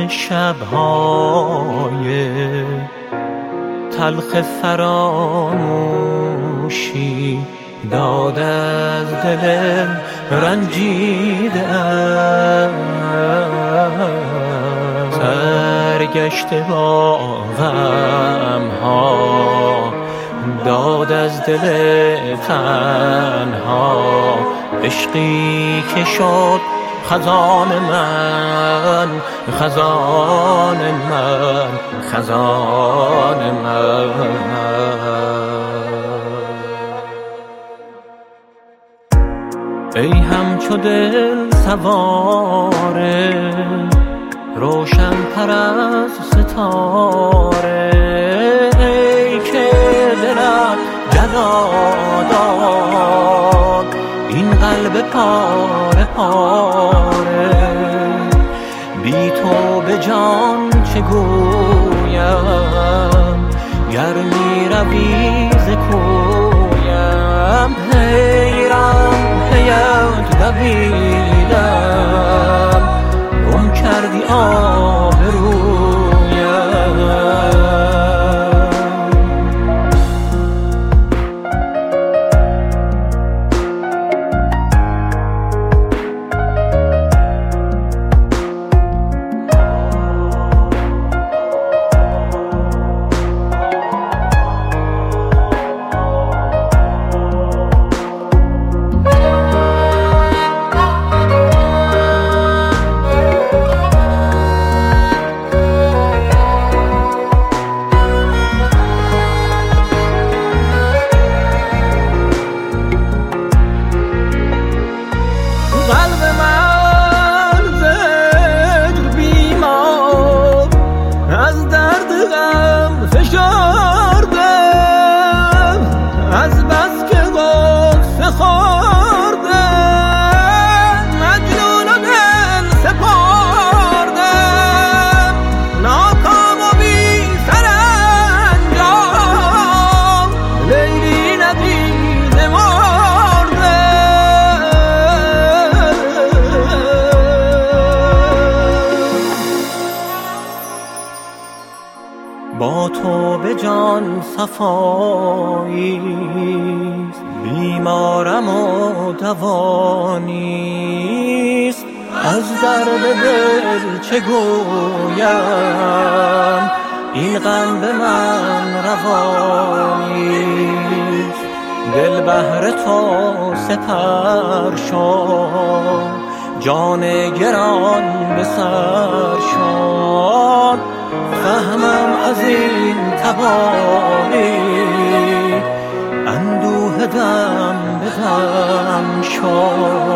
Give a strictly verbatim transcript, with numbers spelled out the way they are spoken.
شب‌های تلخ فراموشی داد از دل رنجیده‌ام، سرگشته با غم‌ها داد از دل تنها، عشقی که شد خزان من، خزان من، خزان من. ای همچو دل سواره روشن تر از ستاره، ای که دلت جلا داد این قلب پاره پاره، بی تو به جان چه گویم گر می روی ز کویم، حیران پیت دویدم گم کردی آبرویم. قلب من زجر بیمار از درد غم فشرده، از بس که غصه خورده مجنون و دل سپرده، ناکام و بی سرانجام لیلی ندیده مرده. با تو به جان صفاییست، بیمارم و دوانیست، از درد دل چه گویم این غم به من روانیست، دل بهر تو سپر شد جان گران به سر شد، فهمم از این تبانی اندوه دم به دم شد.